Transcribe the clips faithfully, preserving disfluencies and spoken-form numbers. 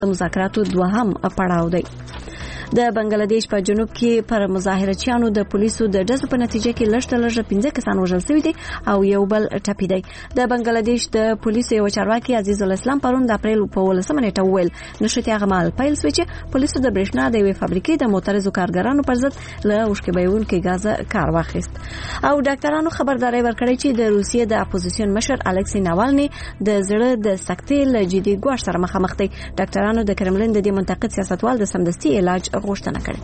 مذاکراتو دوهم پړاو دی. د بنگلاديش په جنوب کې پر مظاهرچیانو د پولیسو د ډزو په نتیجه کې لږ تر لږه پنځه کسان وژل شوي دي او یو بل ټپي دی. د بنگلاديش د پولیسو یو چارواکي عزیز الاسلام پرون د اپریل په ولسمه نیټه وویل نشته غمال پیل شوی چې پولیسو د برېښنا د یوې فابریکې د معترضو کارګرانو پر ضد له اوښکې بهونکي غاز کار واخیست. او ډاکټرانو خبرداري ورکړې چې د روسیې د اپوزیسیون مشر الکسی ناوالني د زړه د سکتې له جدي ګواښ سره مخامخ دی. ډاکټرانو د کرملین د دې منتقد سیاستوال د سمدستي علاج غوښتنه کړې.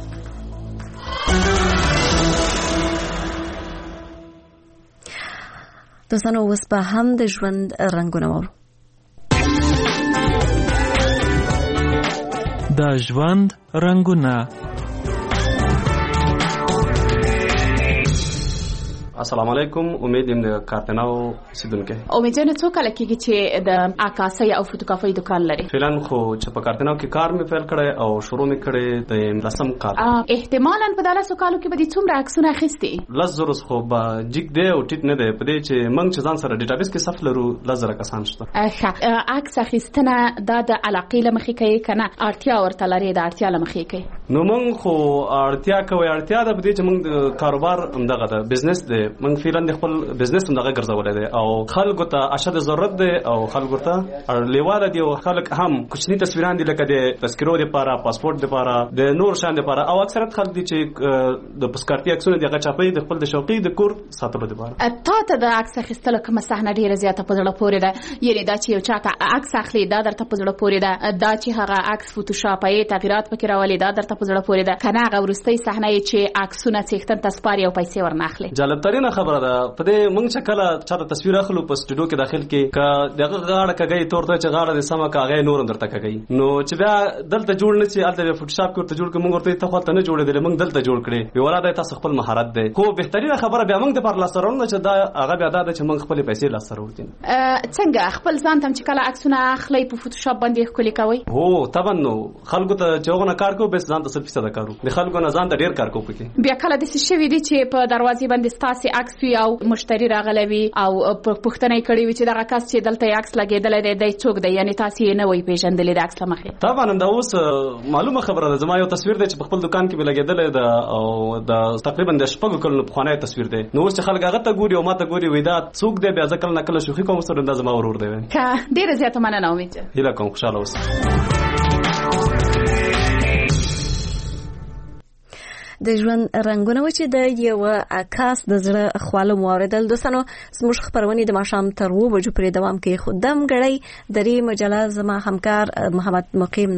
دوستانو اوس به هم د ژوند رنګونه وورو. د ژوند رنګونه. السلام علیکم. امید یم د کارتناو سیدونکو. امید جن څو کله کېږي چې د عکاسۍ او فوټوکاپۍ دکان لري؟ فعلا خو چې په کارتناو کې کار مې پیل کړی او شروع مې کړی د رسم کار. احتمالاً په دغه کالو کې به د څومره عکسونه اخیستي؟ لس زره خو به جګ دی او ټیټ نه دی په دې چې موږ چې ځان سره ډیټابیس کې صف لرو لس زره کسان شته. ښه عکس اخیستنه دا د علاقې له مخې کوي که نه اړتیا ورته لري د اړتیا له مخې کوي؟ نو موږ خو اړتیا کوي اړتیا ده په دې چې موږ د کاروبار همدغه ده بزنس دی. موږ فعلا د خپل بزنس همدغه ګرځولای دی او خلکو ته اشد ضرورت دی او خلکو ته لیواله دی او خلک هم کوچني تصویران دي لکه د تذکرو لپاره پاسپورت لپاره د نور شان لپاره او اکثریت خلک دي چې د پاسکارتي عکسونه دغه چاپي د خپل د شوقي د کور ساتلو لپاره. تا ته د عکس اخیستلو کومه صحنه ډیره زیاته په زړه پورې ده؟ یعنی دا چې یو چاته عکس اخلي دا درته په زړه پورې ده؟ دا چې هغه عکس فوټوشاپي تغیرات پکې راولي دا درته په زړه پورې ده؟ کنه هغه ورستۍ صحنه چې عکسونه څښتن تسپاري او پیسې ورناخلي؟ جالب ترینه خبره ده په دې موږ چې کله چاته تصویر اخلو په سټوډیو کې داخل کې ک دغه غاړه کګي تورته چې غاړه د سما کاغې نور درته کګي نو چې بیا دلته جوړ نه چې الته فوټوشاپ کې ورته جوړ کې موږ ورته ته خپل نه جوړېدل موږ دلته جوړ کړي وی ولاده تاسو خپل مهارت ده خو بهترینه خبره بیا موږ د پر لاسرونه چې دا هغه بیا دا چې موږ خپل پیسې لاسره ورتین. څنګه خپل ځان تم چې کله عکسونه اخلي په فوټوشاپ باندې خولي کوي؟ هو طبعا نو خلکو ته چوغونه کار کو بس ځان ته صرف صدا کارو د خلکو نه ځان ته ډیر کار کو پکې. بیا کله د څه شوی دي چې په دروازې باندې ستاسو عکس وي او مشتری راغلی او پښتنه کړي وي چې دا کس چې دلته عکس لګیدل دی د څوک دی یعنی تاسو یې نه وای پیژندل د عکس لمخه؟ طبعا دا اوس معلومه خبره ده زما یو تصویر دی چې په خپل دکان کې لګیدل دی او د تقریبا د شپږ کلونو په خانه تصویر دی نو اوس چې خلک هغه ته ګوري او ماته ګوري وای دا څوک دی بیا ځکه نه کله شوخي کوم سره د زما ورور دی. ښه ډیره زیاته مننه امید. هیله کوم خوشاله اوسئ. د ژوند رنګونه و چې د یو عکاس د زړه خواله موریدل. دوستانو زموږ خبرونه د ماښام تر اوه بجو پورې دوام کوي. خو دم غړی درې مجله زما همکار محمد مقیم